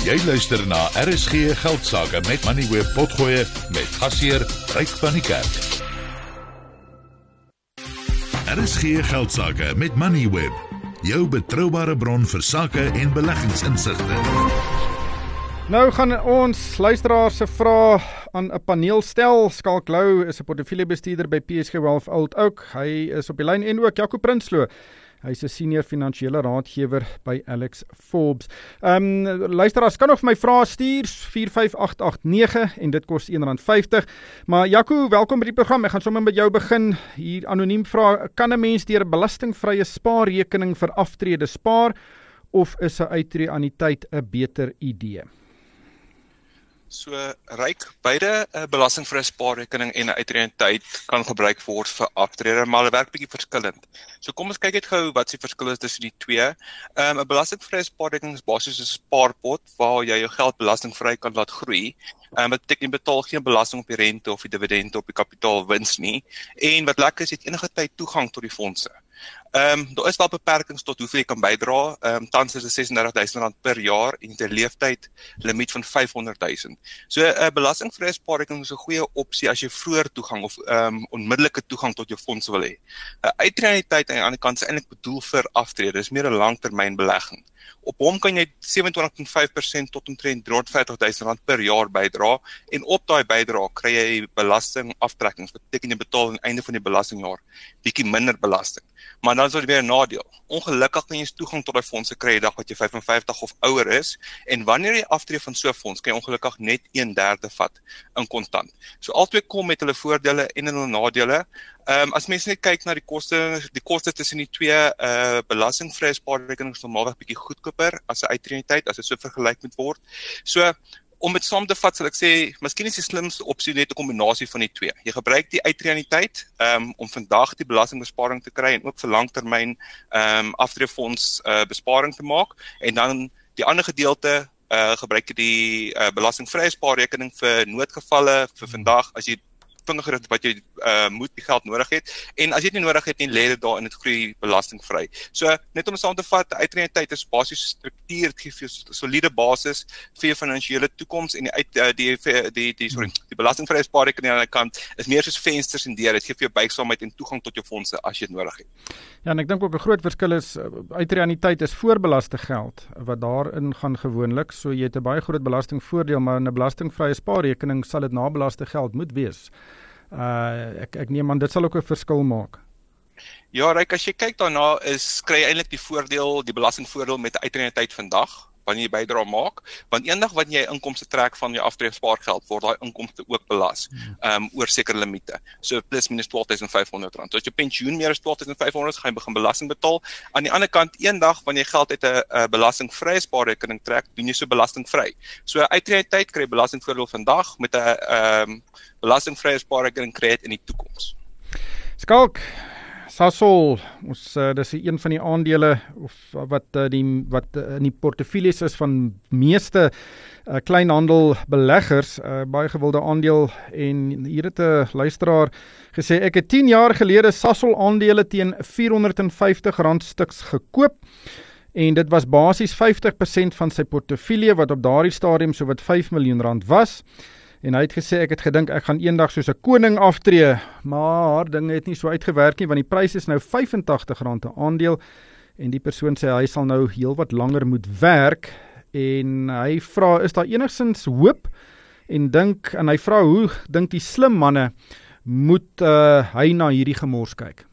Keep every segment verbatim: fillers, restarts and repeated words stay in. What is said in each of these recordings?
Jy luister na R S G Geldsaake met Moneyweb Potgoe met gasheer Ryk van die Kerk. R S G Geldsaake met Moneyweb, jou betroubare bron vir sake en beleggingsinsigte. Nou gaan ons luisteraars se vrae aan 'n paneel stel. Skalk Lou is 'n portefeuljebestuurder by P S G Wealth Old Oak. Hy is op die lyn en ook Jaco Prinsloo. Hy is 'n senior finansiële raadgewer by Alex Forbes. Ehm um, luisteraars kan nog vir my vrae stuur vier vyf agt agt nege en dit kos een rand vyftig. Maar Jaco, welkom by die program. Ek gaan sommer met jou begin. Hier anoniem vra, kan 'n mens deur 'n belastingvrye spaarrekening vir aftrede spaar of is 'n uittreeanniteit 'n beter idee? So, Ryk, beide uh, belastingvrye spaarrekening en 'n uittreeanniteit kan gebruik word vir aftrede, maar hulle werk bietjie verskillend. So kom ons kyk net gou wat se verskil is tussen die twee. Um, 'n belastingvrye spaarrekening is basies 'n spaarpot waar jy jou geld belastingvry kan laat groei. Um, wat beteken jy betaal geen belasting op die rente of die dividende op die kapitaalwins nie. En wat lekker is, jy het enige tyd toegang tot die fondse. Ehm um, daar is wel beperkings tot hoeveel jy kan bydra. Ehm um, tans is dit ses en dertig duisend rand per jaar en 'n leeftyd limiet van vyfhonderd duisend. So 'n uh, belastingvrye spaarrekening is 'n goeie opsie as jy vroeër toegang of ehm um, onmiddellike toegang tot jou fondse wil hê. 'n uh, Uittreeanniteit aan die ander kant is eintlik bedoel vir aftrede. Dis meer 'n langtermynbelegging. Op hom kan jy sewe en twintig komma vyf persent tot omtrent driehonderdvyftig duisend rand per jaar bydra en op daai bydrae kry jy belastingaftrekkings. Wat beteken jy betaal aan die einde van die belastingjaar bietjie minder belasting. Maar dan is dit weer 'n nadeel. Ongelukkig kan jy toegang tot daai fondse kry die dag wat jy vyf en vyftig of ouer is en wanneer jy aftree van so 'n fonds kan jy ongelukkig net een derde vat in kontant. So albei kom met hulle voordele en hulle nadele. Ehm um, as mense net kyk na die koste, die koste tussen die twee uh belastingvrye spaarrekenings is normaalweg bietjie goedkoper as 'n uittreeanniteit as dit so vergelyk moet word. So om dit saam te vat, sal ek sê, miskien is die slimste opsie net 'n kombinasie van die twee. Jy gebruik die uittreeanniteit um, om vandag die belastingbesparing te kry en ook vir langtermyn um, aftreefonds uh, besparing te maak en dan die ander gedeelte uh, gebruik jy die uh, belastingvrye spaarrekening vir noodgevalle vir vandag as jy vinniger wat jy uh, moet die geld nodig het en as jy dit nie nodig het nie, lê dit daar in dit groei belastingvry. So net om saam te vat, die uittreeanniteit is basies struktuur, dit gee vir jou soliede basis vir jou finansiële toekoms en die uit uh, die die die, die sorry, die belastingvrye spaarrekening aan die kant is meer soos vensters en deure. Dit gee vir jou buigsaamheid en toegang tot jou fondse as jy dit nodig het. Ja, en ek dink ook 'n groot verskil is uittreeanniteit is voorbelaste geld wat daarin gaan gewoonlik, so jy het 'n baie groot belastingvoordeel, maar in 'n belastingvrye spaarrekening sal dit nabelaste geld moet wees. Uh, ek, ek neem aan, dit sal ook 'n verskil maak. Ja, Ryk, as jy kyk daarna, is kry jy eintlik die voordeel, die belastingvoordeel met die uittreeanniteit vandag, wanneer jy bydra maak, want eendag wanneer jy inkomste trek van jou aftreespaargeld, word daai inkomste ook belas, um, oor sekere limite. So plus minus twaalf duisend vyfhonderd rand. So as jou pensioen meer as twaalf duisend vyfhonderd, gaan jy begin belasting betaal. Aan die ander kant, eendag wanneer jy geld uit 'n belastingvrye spaarrekening trek, doen jy so belastingvry. So uittreeanniteit kry jy belastingvoordeel vandag met 'n um, belastingvrye spaarrekening kry dit in die toekoms. Skalk, Sasol, ons uh, dis een van die aandele of wat uh, die wat uh, in die portefeuilles is van meeste uh, kleinhandelbeleggers, uh, baie gewilde aandeel en hier het 'n luisteraar gesê ek het tien jaar gelede Sasol aandele teen vierhonderd en vyftig rand stuks gekoop. En dit was basies vyftig persent van sy portefeulje wat op daardie stadium so wat vyf miljoen rand was. En hy het gesê, ek het gedink, ek gaan eendag soos 'n koning aftree, maar dinge het nie so uitgewerk nie, want die prys is nou vyfentagtig rand 'n aandeel, en die persoon sê, hy sal nou heel wat langer moet werk, en hy vra, is daar enigstens hoop, en dink, en hy vra, hoe dink die slim manne, moet uh, hy na hierdie gemors kyk?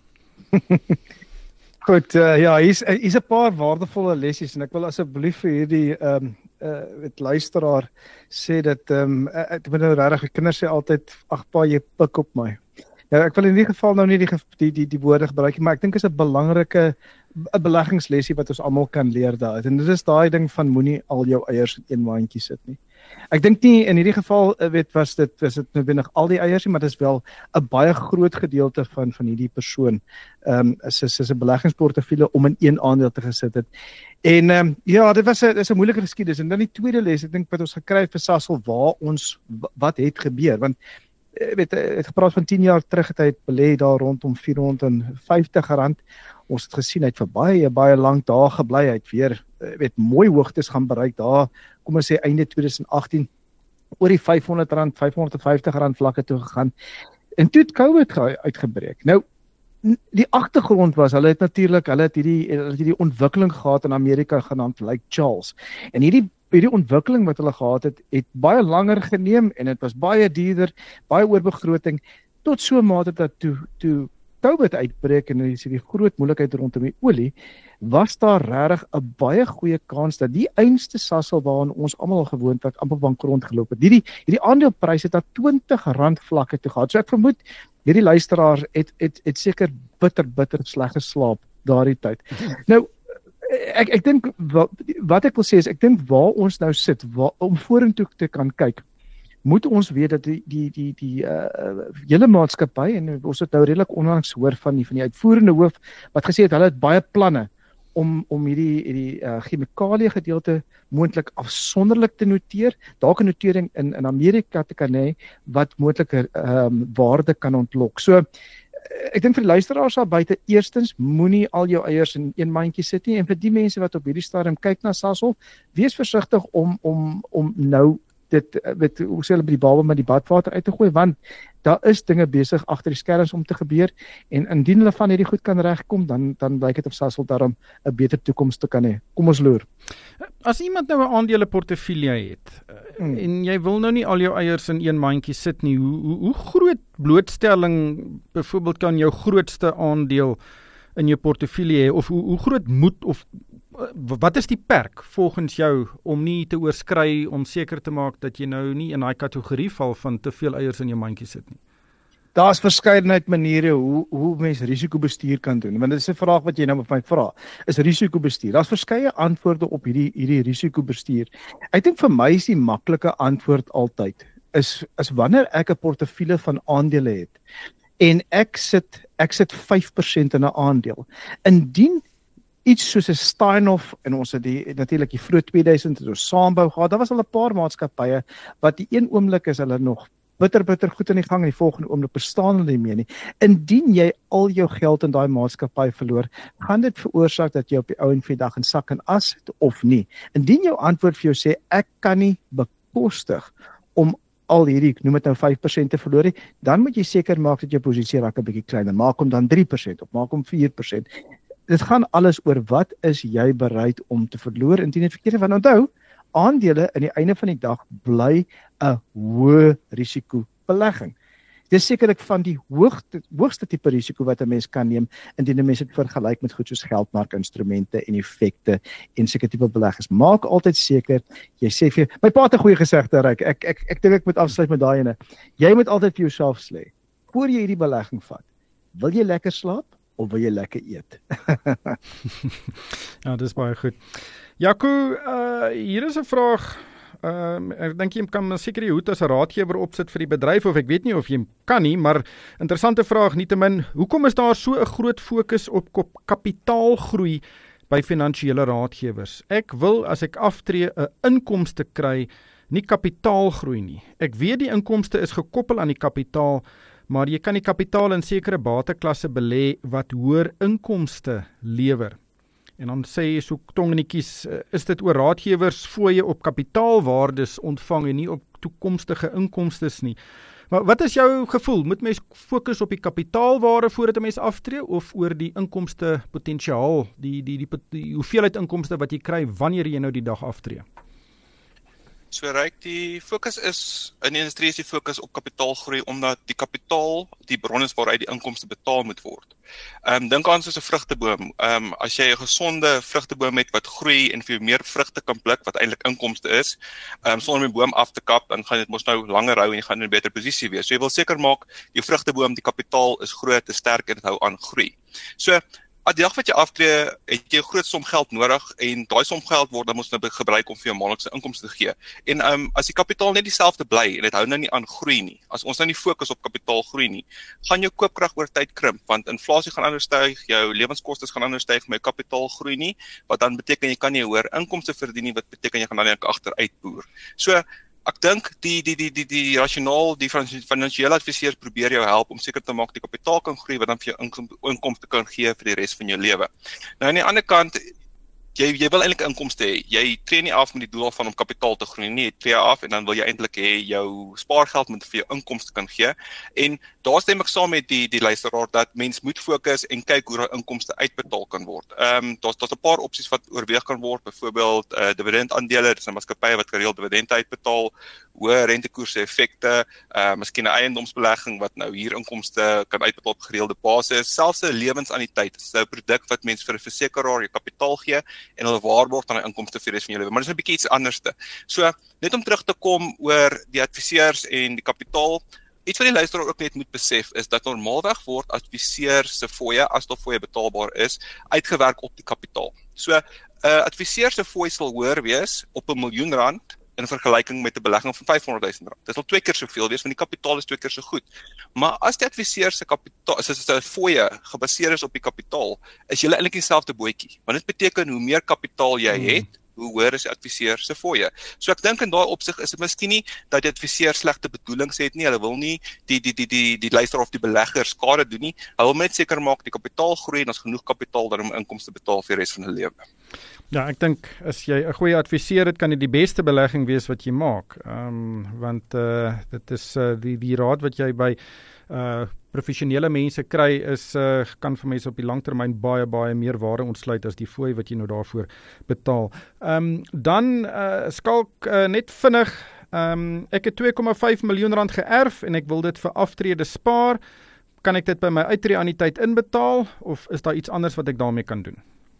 Goed, uh, ja, hier is, hier is 'n paar waardevolle lessies, en ek wil asseblief vir hierdie um, uh, het luisteraar sê dat, um, ek moet nou regtig, kinders sê altyd, ag pa, jy pik op my. Nou, ek wil in die geval nou nie die, die, die, die woorde gebruik, maar ek dink is 'n belangrike 'n beleggingslesie wat ons almal kan leer daar. En dit is daai ding van moenie al jou eiers in een mandjie sit nie. Ek dink nie in hierdie geval weet was dit was dit noodwendig al die eiers nie, maar dit is wel 'n baie groot gedeelte van van hierdie persoon. Ehm um, is is 'n beleggingsportefeulje om in een aandeel te gesit het. En ehm um, ja, dit was 'n dis 'n moeilike geskiedenis. En dan die tweede les, ek dink wat ons gekry het vir Sasol, waar ons wat het gebeur, want weet het gepraat van tien jaar terug het hy belê daar rondom vierhonderd en vyftig rand. Ons het gesien hy het vir baie baie lank daar gebly, hy het weer weet mooi hoogtes gaan bereik daar, kom ons sê einde twintig agttien, oor die vyfhonderd rand, vyfhonderd vyftig rand vlakke toe gegaan. En toe het COVID uitgebreek. Nou, die agtergrond was, hulle het natuurlik, hulle het hierdie, hulle het hierdie ontwikkeling gehad in Amerika genaamd Lake Charles. En hierdie hierdie ontwikkeling wat hulle gehad het, het baie langer geneem en dit was baie duurder, baie oorbegroting, tot so 'n mate dat toe toe COVID uitbreek en die, die groot moeilikheid rondom die olie, was daar regtig 'n baie goeie kans dat die einste Sasol waaraan ons almal al gewoond wat amper bankrot geloop het. Hierdie hierdie aandelepryse het na twintig rand vlakke toe gehad. So ek vermoed hierdie luisteraar het het het seker bitter bitter sleg geslaap daardie tyd. Nou ek ek dink wat, wat ek wil sê is ek dink waar ons nou sit waar, om vorentoe te kan kyk, moet ons weet dat die die die die uh, hele maatskappy en ons het nou redelik onlangs hoor van die van die uitvoerende hoof wat gesê het hulle het baie planne om om hierdie hierdie uh, chemikalie gedeelte moontlik afsonderlik te noteer, dalk 'n notering in in Amerika te kan hê wat moontlike ehm um, waarde kan ontlok. So ek dink vir die luisteraars daar buite, eerstens moenie al jou eiers in een mandjie sit nie en vir die mense wat op hierdie stadium kyk na Sasol, wees versigtig om om om nou dit met hoe sê hulle by die baba met die badwater uit te gooi, want daar is dinge besig agter die skerms om te gebeur en indien hulle van hierdie goed kan regkom, dan dan blyk dit of Sasol daarom 'n beter toekoms te kan hê. Kom ons loer. As iemand nou 'n aandele portefeulje het hmm. en jy wil nou nie al jou eiers in een mandjie sit nie, hoe hoe, hoe groot blootstelling byvoorbeeld kan jou grootste aandeel in jou portefeulje hê of hoe, hoe groot moet of wat is die perk volgens jou om nie te oorskry om seker te maak dat jy nou nie in daai kategorie val van te veel eiers in jou mandjie sit nie? Daar's verskeidenheid maniere hoe hoe mens risikobestuur kan doen. Want dit is 'n vraag wat jy nou met my vra. Is risikobestuur. Daar's verskeie antwoorde op hierdie hierdie risikobestuur. Ek dink vir my is die maklike antwoord altyd is is wanneer ek 'n portefeulje van aandele het en ek sit ek sit vyf persent in 'n aandeel. Indien iets soos 'n Steinhoff en ons het die natuurlik die vroeg tweeduisend het ons saambou gehad. Daar was al 'n paar maatskappye wat die een oomblik is hulle nog bitter bitter goed in die gang en die volgende oomblik bestaan hulle nie meer nie. Indien jy al jou geld in daai maatskappy verloor, gaan dit veroorsaak dat jy op die ou en vir dag in sak en as het of nie. Indien jou antwoord vir jou sê ek kan nie bekostig om al hierdie, ek noem dit nou vyf persent te verloor, dan moet jy seker maak dat jou posisie raak 'n bietjie kleiner. Maak hom dan drie persent of maak hom vier persent. Dit gaan alles oor wat is jy bereid om te verloor indien dit verkeerd is. Want onthou, aandele in die einde van die dag bly 'n hoë risiko belegging. Dit is sekerlik van die hoogste hoogste tipe risiko wat 'n mens kan neem indien 'n mens dit vergelyk met goed soos geldmarkinstrumente en effekte en seker tipe beleggers. Maak altyd seker jy sê vir my pa het 'n goeie gesegde, Ryk. Ek ek ek dink ek moet afsluit met daai ene. Jy moet altyd vir jouself sê, voor jy hierdie belegging vat, wil jy lekker slaap of wil jy lekker eet? Ja, dis baie goed. Jaco, uh, hier is 'n vraag. Uh, ek dink jy kan seker die hoed as 'n raadgewer opsit vir die bedryf, of ek weet nie of jy kan nie, maar interessante vraag nietemin. Hoekom is daar so 'n groot fokus op kapitaalgroei by finansiële raadgewers? Ek wil as ek aftree 'n inkomste kry, nie kapitaalgroei nie. Ek weet die inkomste is gekoppel aan die kapitaal, maar jy kan die kapitaal in sekere bateklasse belê wat hoër inkomste lewer. En dan sê jy so tongenietjies, is dit oor raadgewers fooie op kapitaalwaardes ontvang en nie op toekomstige inkomstes nie. Maar wat is jou gevoel? Moet mens fokus op die kapitaalwaarde voordat 'n mens aftree of oor die inkomste potensiaal, die die die, die hoeveelheid inkomste wat jy kry wanneer jy nou die dag aftree? So Ryk, die fokus is, in die industrie is die fokus op kapitaalgroei, omdat die kapitaal die bron is waaruit die inkomste betaal moet word. Um, dink aan soos 'n vrugteboom. Um, as jy 'n gesonde vrugteboom het wat groei en vir meer vrugte kan pluk, wat eintlik inkomste is, um, sonder om die boom af te kap, dan gaan dit mos nou langer hou en jy gaan in 'n beter posisie wees. So jy wil seker maak, die vrugteboom, die kapitaal is groot, is sterk en dit hou aan groei. So, aan die dag wat jy aftree, het jy 'n groot som geld nodig en daai som geld word dan moet nou gebruik om vir jou maandelikse inkomste te gee. En um, as die kapitaal net dieselfde bly en dit hou nou nie aan groei nie, as ons nou nie fokus op kapitaal groei nie, gaan jou koopkrag oor tyd krimp, want inflasie gaan anders styg, jou lewenskoste gaan anders styg, maar jou kapitaal groei nie, wat dan beteken jy kan nie hoër inkomste verdien nie, wat beteken jy gaan dan net agteruit boer. So ek dink die die die die die rasionaal, die finansiële adviseurs probeer jou help om seker te maak die kapitaal kan groei wat dan vir jou inkom, inkomste kan gee vir die res van jou lewe. Nou aan die ander kant, jy jy wil eintlik inkomste hê. Jy tree nie af met die doel van om kapitaal te groei nie. Jy tree af en dan wil jy eintlik hê jou spaargeld moet vir jou inkomste kan gee. En daar stem ek saam met die die luisteraar dat mens moet fokus en kyk hoe daai inkomste uitbetaal kan word. Ehm um, daar's daar's 'n paar opsies wat oorweeg kan word, byvoorbeeld uh, dividendaandele, dis 'n maatskappye wat gereeld dividende uitbetaal, hoë rentekoerse effekte, uh, miskien 'n eiendomsbelegging wat nou hier inkomste kan uitbetaal op gereelde basis, selfs 'n lewensanniteit, dis 'n produk wat mens vir 'n versekeraar jou kapitaal gee en hulle waarborg dan 'n inkomste vir die res van jou lewe. Maar dis 'n bietjie iets anderste. So, net om terug te kom oor die adviseurs en die kapitaal, iets wat die luisteraar ook net moet besef is dat normaalweg word adviseurs se fooie, as die fooie betaalbaar is, uitgewerk op die kapitaal. So, 'n uh, adviseur se fooi sal hoër wees op 'n miljoen rand in vergelyking met 'n belegging van vyfhonderd duisend rand. Dit sal twee keer soveel wees, want die kapitaal is twee keer so goed. Maar as die adviseur se kapitaal, as sy fooie gebaseer is op die kapitaal, is jy eintlik dieselfde bootjie. Want dit beteken hoe meer kapitaal jy hmm. het, hoe hoër is die adviseur se fooie. So ek dink in daai opsig is dit miskien nie dat die adviseur slegte bedoelings het nie. Hulle wil nie die die die die die luisteraar of die belegger skade doen nie. Hulle wil net seker maak die kapitaal groei en ons genoeg kapitaal dan om inkomste betaal vir die res van hulle lewe. Ja, ek dink as jy 'n goeie adviseur het, kan dit die beste belegging wees wat jy maak. Ehm um, want uh, dit is uh, die die raad wat jy by uh professionele mense kry is uh, kan vir mense op die langtermyn baie baie meer waarde ontsluit as die fooi wat jy nou daarvoor betaal. Ehm um, dan uh, skalk uh, net vinnig, ehm um, ek het twee komma vyf miljoen rand geërf en ek wil dit vir aftrede spaar. Kan ek dit by my uittreeanniteit inbetaal of is daar iets anders wat ek daarmee kan doen?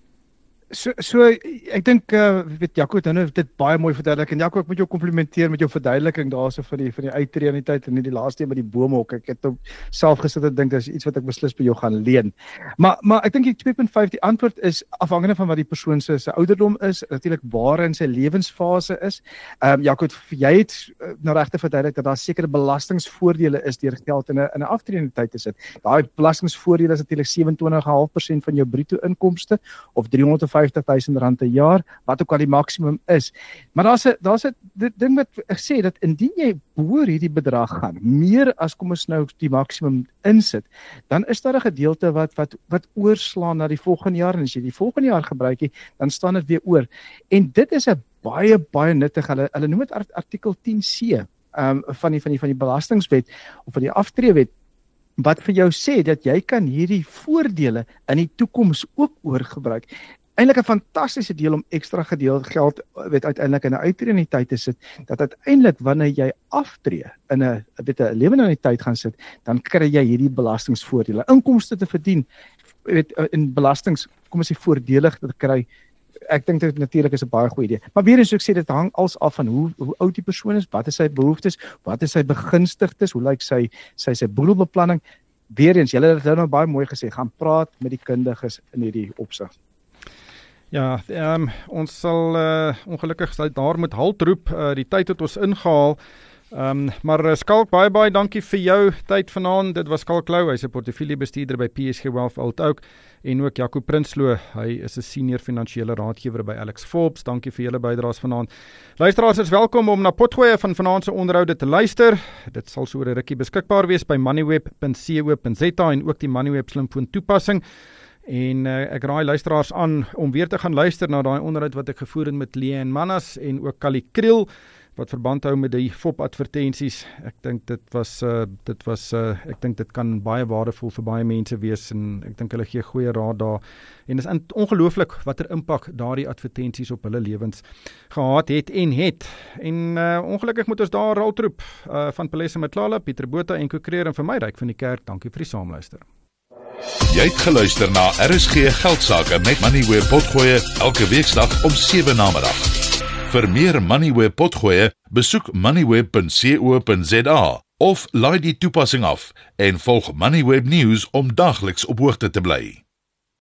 So so ek dink uh, weet Jaco het nou dit baie mooi verduidelik en Jaco ek moet jou komplimenteer met jou verduideliking daarso vir die vir die uittreeanniteit en nie die laaste een met die boomhok. Ek het self gesit en dink dis iets wat ek beslis by jou gaan leen. Maar maar ek dink die twee punt vyf die antwoord is afhangende van wat die persoon se se ouderdom is, natuurlik waar in sy lewensfase is. Ehm um, Jaco jy het uh, nou regte verduidelik dat daar sekere belastingvoordele is deur geld in 'n in 'n aftreeanniteit te sit. Daai belastingvoordele is natuurlik sewe-en-twintig komma vyf persent van jou bruto inkomste of driehonderd vyftig duisend rand per jaar, wat ook al die maksimum is. Maar daar's 'n daar's 'n ding wat ek sê dat indien jy boor hierdie bedrag gaan, meer as kom ons nou die maksimum insit, dan is daar 'n gedeelte wat wat wat oorslaan na die volgende jaar en as jy die volgende jaar gebruik jy, dan staan dit weer oor. En dit is 'n baie baie nuttig. Hulle hulle noem dit artikel tien C um, van die van die van die belastingwet of van die aftreewet, wat vir jou sê dat jy kan hierdie voordele in die toekoms ook oorgebruik. Eintlik 'n fantastiese deel om ekstra gedeeld geld weet uiteindelik in 'n uittreeanniteit te sit, dat uiteindelik wanneer jy aftree in 'n weet 'n lewensanniteit gaan sit, dan kry jy hierdie belastingvoordele. Inkomste te verdien weet in belastings, kom ons sê voordelig te kry. Ek dink dit natuurlik is 'n baie goeie idee. Maar weer eens ek sê dit hang als af van hoe hoe oud die persoon is, wat is sy behoeftes, wat is sy begunstigdes, hoe lyk sy sy sy boedelbeplanning. Weer eens, julle het nou baie mooi gesê, gaan praat met die kundiges in hierdie opsig. Ja, um, ons sal uh, ongelukkig sal daar moet halt roep, uh, die tyd het ons ingehaal, um, maar uh, Skalk, baie baie dankie vir jou tyd vanaand. Dit was Skalk Lou, hy's 'n portefeuljebestuurder by P S G Wealth Oudtshoorn, en ook Jaco Prinsloo, hy is 'n senior finansiële raadgewer by Alex Forbes. Dankie vir julle bydraes vanaand. Luisteraars is welkom om na potgoeie van vanaand se onderhoude te luister. Dit sal so oor 'n rukkie beskikbaar wees by moneyweb punt co punt za en ook die Moneyweb slimfoon toepassing. En uh, ek raai luisteraars aan om weer te gaan luister na daai onderhoud wat ek gevoer het met Leanne Manas en ook Kali Kriel wat verband hou met die F O P advertensies. Ek dink dit was uh, dit was uh, ek dink dit kan baie waardevol vir baie mense wees en ek dink hulle gee goeie raad daar. En dit is ongelooflik watter impak daardie advertensies op hulle lewens gehad het en het. En uh, ongelukkig moet ons daar raltroep uh, van Palesa Matlala, Pieter Botha en Kokreer en vir my Ryk van die Kerk. Dankie vir die saamluister. Jy het geluister na R S G Geldsaake met Moneyweb Potgoeie elke weeksdag om sewe namiddag. Vir meer Moneyweb Potgoeie, besoek moneyweb punt co punt za of laai die toepassing af en volg Moneyweb News om dagliks op hoogte te bly.